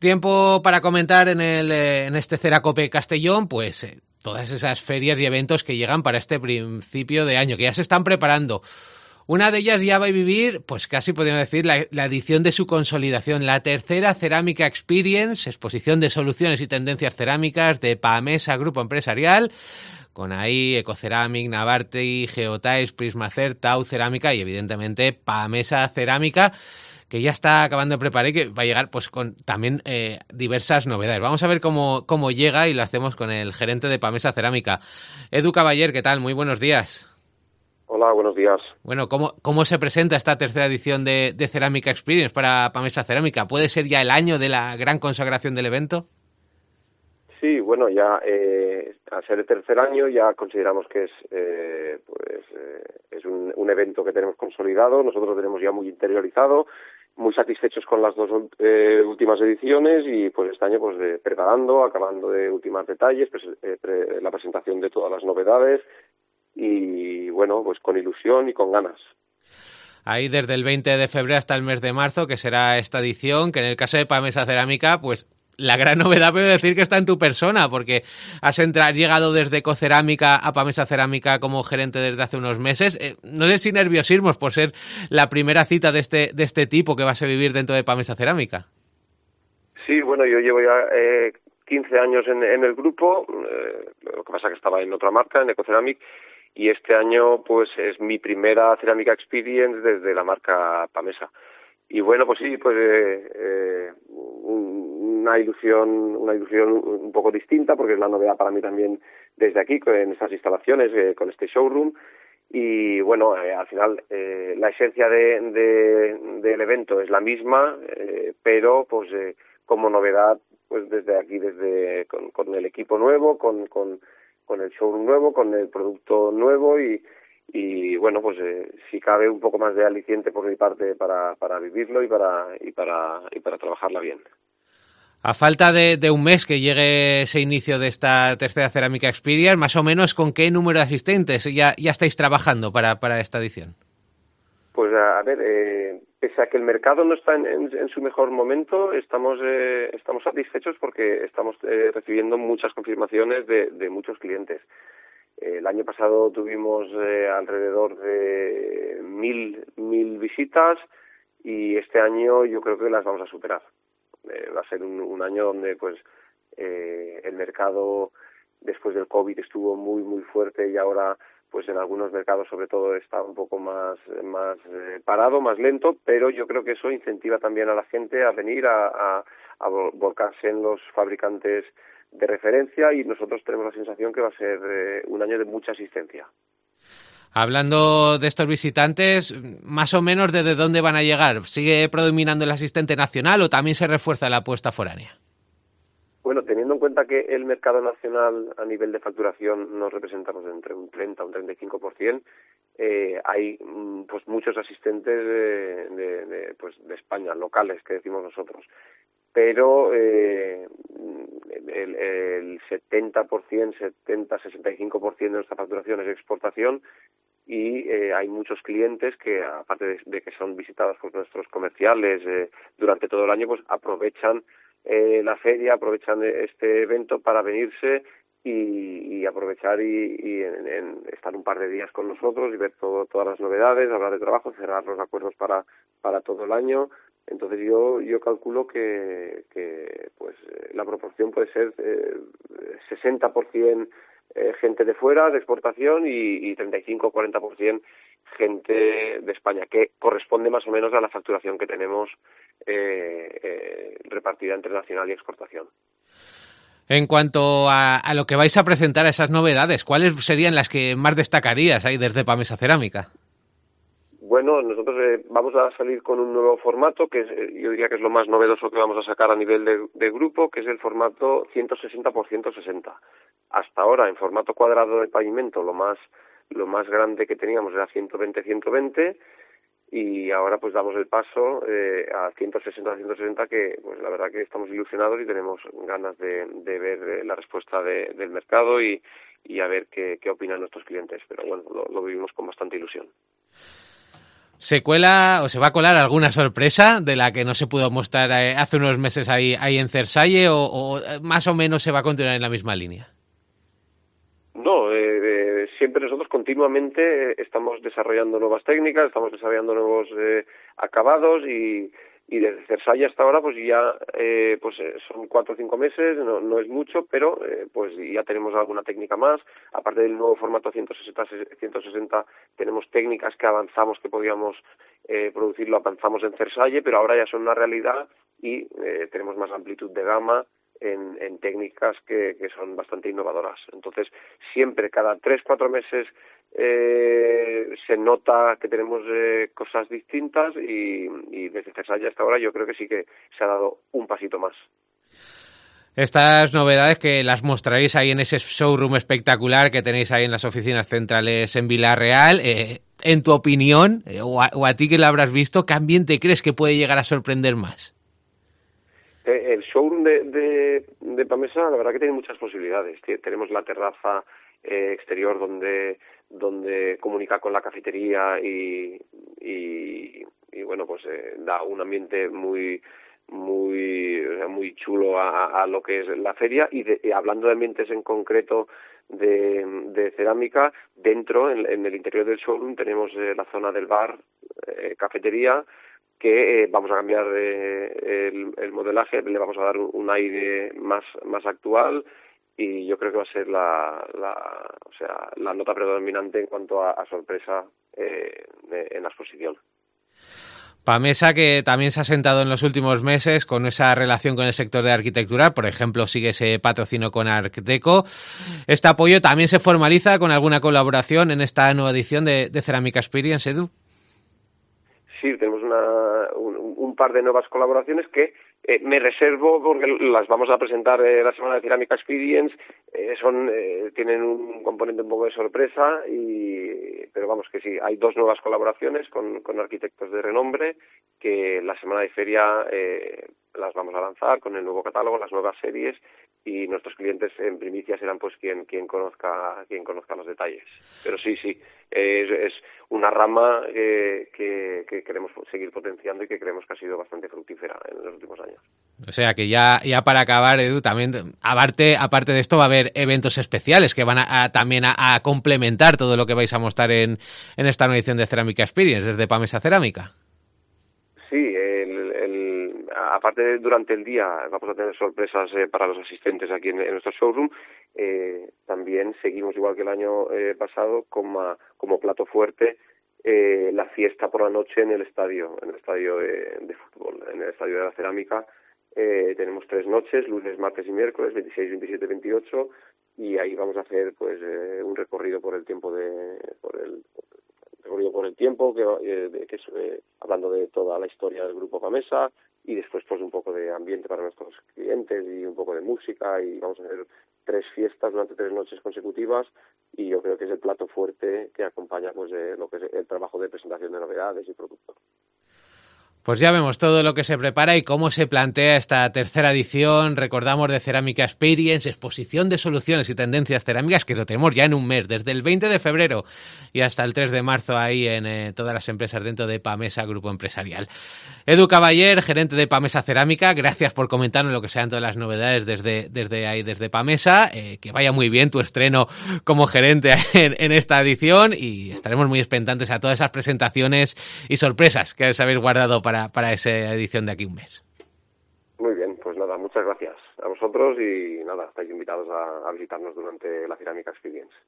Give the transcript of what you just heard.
Tiempo para comentar en este Ceracope Castellón, pues todas esas ferias y eventos que llegan para este principio de año, que ya se están preparando. Una de ellas ya va a vivir, pues casi podríamos decir, la edición de su consolidación, la tercera Cerámica Experience, exposición de soluciones y tendencias cerámicas de Pamesa Grupo Empresarial, con ahí Ecoceramic, Navarti, Geotiles, Prismacer, Tau Cerámica y evidentemente Pamesa Cerámica, que ya está acabando de preparar y que va a llegar pues con también diversas novedades. Vamos a ver cómo llega y lo hacemos con el gerente de Pamesa Cerámica. Edu Caballer, ¿qué tal? Muy buenos días. Hola, buenos días. Bueno, ¿cómo se presenta esta tercera edición de Cerámica Experience para Pamesa Cerámica? ¿Puede ser ya el año de la gran consagración del evento? Sí, bueno, ya al ser el tercer año ya consideramos que es un evento que tenemos consolidado, nosotros lo tenemos ya muy interiorizado, muy satisfechos con las dos últimas ediciones y pues este año pues acabando de ultimar detalles, la presentación de todas las novedades y bueno, pues con ilusión y con ganas. Ahí desde el 20 de febrero hasta el mes de marzo, que será esta edición, que en el caso de Pamesa Cerámica, pues la gran novedad puedo decir que está en tu persona, porque has llegado desde Ecocerámica a Pamesa Cerámica como gerente desde hace unos meses. No sé si nerviosismos por ser la primera cita de este tipo que vas a vivir dentro de Pamesa Cerámica. Sí, bueno, yo llevo ya 15 años en el grupo, lo que pasa que estaba en otra marca, en Ecoceramic, y este año pues es mi primera Cerámica Experience desde la marca Pamesa. Y bueno, pues sí, pues una ilusión un poco distinta, porque es la novedad para mí también desde aquí, en estas instalaciones, con este showroom. Y bueno, al final la esencia del evento es la misma, pero pues como novedad, pues desde aquí, con el equipo nuevo, con el showroom nuevo, con el producto nuevo y bueno, pues si cabe un poco más de aliciente por mi parte para vivirlo y para trabajarla bien. A falta de un mes que llegue ese inicio de esta tercera Cerámica Experience, más o menos ¿con qué número de asistentes ya estáis trabajando para esta edición? Pues a ver, pese a que el mercado no está en su mejor momento, estamos satisfechos porque estamos recibiendo muchas confirmaciones de muchos clientes. El año pasado tuvimos alrededor de 1.000 visitas y este año yo creo que las vamos a superar. Va a ser un año donde pues el mercado después del COVID estuvo muy muy fuerte y ahora pues en algunos mercados sobre todo está un poco más parado, más lento, pero yo creo que eso incentiva también a la gente a venir a volcarse en los fabricantes de referencia y nosotros tenemos la sensación que va a ser un año de mucha asistencia. Hablando de estos visitantes, más o menos ¿desde dónde van a llegar? ¿Sigue predominando el asistente nacional o también se refuerza la apuesta foránea? Bueno, teniendo en cuenta que el mercado nacional a nivel de facturación nos representamos entre un 30 a un 35%, hay pues muchos asistentes de España, locales, que decimos nosotros. Pero el 65% de nuestra facturación es exportación y hay muchos clientes que, aparte de que son visitados por nuestros comerciales durante todo el año, pues aprovechan la feria, aprovechan este evento para venirse y aprovechar y estar un par de días con nosotros y ver todas las novedades, hablar de trabajo, cerrar los acuerdos para todo el año. Entonces yo calculo que pues la proporción puede ser 60% gente de fuera, de exportación, y 35 o 40% gente de España, que corresponde más o menos a la facturación que tenemos repartida entre nacional y exportación. En cuanto a lo que vais a presentar, a esas novedades, ¿cuáles serían las que más destacarías ahí desde Pamesa Cerámica? Bueno, nosotros vamos a salir con un nuevo formato que yo diría que es lo más novedoso que vamos a sacar a nivel de grupo, que es el formato 160 por 160. Hasta ahora, en formato cuadrado de pavimento, lo más grande que teníamos era 120-120 y ahora pues damos el paso a 160-160, que pues la verdad que estamos ilusionados y tenemos ganas de ver la respuesta del mercado y a ver qué opinan nuestros clientes. Pero bueno, lo vivimos con bastante ilusión. ¿Se cuela o se va a colar alguna sorpresa de la que no se pudo mostrar hace unos meses ahí en Cersalle o más o menos se va a continuar en la misma línea? No, siempre nosotros continuamente estamos desarrollando nuevas técnicas, estamos desarrollando nuevos acabados y desde Cersalle hasta ahora pues ya son 4 o 5 meses, no es mucho, pero pues ya tenemos alguna técnica más. Aparte del nuevo formato 160 tenemos técnicas que avanzamos, que podíamos producirlo, avanzamos en Cersalle, pero ahora ya son una realidad y tenemos más amplitud de gama en técnicas que son bastante innovadoras. Entonces, siempre, cada 3-4 meses se nota que tenemos cosas distintas y desde Cersalle hasta ahora yo creo que sí que se ha dado un pasito más. Estas novedades que las mostraréis ahí en ese showroom espectacular que tenéis ahí en las oficinas centrales en Vila-real, en tu opinión, o a ti que lo habrás visto, ¿qué ambiente crees que puede llegar a sorprender más? El showroom de Pamesa, la verdad que tiene muchas posibilidades. Tenemos la terraza exterior donde comunica con la cafetería y bueno, pues da un ambiente muy chulo a lo que es la feria. Y hablando de ambientes en concreto de cerámica, dentro, en el interior del showroom, tenemos la zona del bar, cafetería, que vamos a cambiar el modelaje, le vamos a dar un aire más actual y yo creo que va a ser la nota predominante en cuanto a sorpresa en la exposición. Pamesa, que también se ha sentado en los últimos meses con esa relación con el sector de arquitectura, por ejemplo, sigue ese patrocinio con Arquiteco. Este apoyo también se formaliza con alguna colaboración en esta nueva edición de Cerámica Experience, Edu. Sí, tenemos un par de nuevas colaboraciones que me reservo porque las vamos a presentar la semana de Cerámica Experience. Tienen un componente un poco de sorpresa, pero vamos que sí, hay 2 nuevas colaboraciones con arquitectos de renombre que la semana de feria las vamos a lanzar con el nuevo catálogo, las nuevas series, y nuestros clientes en primicia serán pues quien conozca los detalles. Pero sí, es una rama que queremos seguir potenciando y que creemos que ha sido bastante fructífera en los últimos años. O sea que ya para acabar, Edu, también aparte de esto va a haber eventos especiales que van también a complementar todo lo que vais a mostrar en esta nueva edición de Cerámica Experience desde Pamesa Cerámica. Sí, aparte durante el día vamos a tener sorpresas para los asistentes aquí en nuestro showroom. También seguimos igual que el año pasado como plato fuerte la fiesta por la noche en el estadio de fútbol, en el estadio de la Cerámica. Tenemos 3 noches, lunes, martes y miércoles, 26, 27, 28, y ahí vamos a hacer pues un recorrido por el tiempo que es hablando de toda la historia del Grupo Pamesa, y después pues un poco de ambiente para nuestros clientes y un poco de música, y vamos a hacer 3 fiestas durante 3 noches consecutivas, y yo creo que es el plato fuerte que acompaña pues lo que es el trabajo de presentación de novedades y productos. Pues ya vemos todo lo que se prepara y cómo se plantea esta tercera edición, recordamos, de Cerámica Experience, exposición de soluciones y tendencias cerámicas, que lo tenemos ya en un mes, desde el 20 de febrero y hasta el 3 de marzo ahí en todas las empresas dentro de Pamesa Grupo Empresarial. Edu Caballer, gerente de Pamesa Cerámica, gracias por comentarnos lo que sean todas las novedades desde Pamesa, que vaya muy bien tu estreno como gerente en esta edición y estaremos muy expectantes a todas esas presentaciones y sorpresas que os habéis guardado para esa edición de aquí un mes. Muy bien, pues nada, muchas gracias a vosotros y nada, estáis invitados a visitarnos durante la Cerámica Experience.